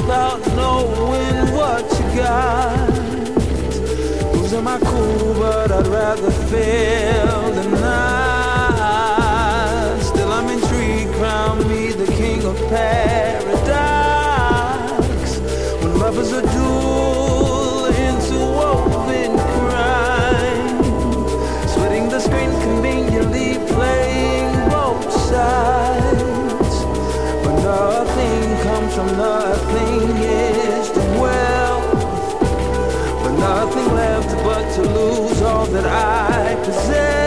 without knowing what you got. Losing my cool, but I'd rather fail than not. Still I'm intrigued, crown me the king of paradox. When lovers are duel into woven crime, splitting the screen conveniently playing both sides. But nothing comes from nothing is the wealth. But nothing left but to lose all that I possess.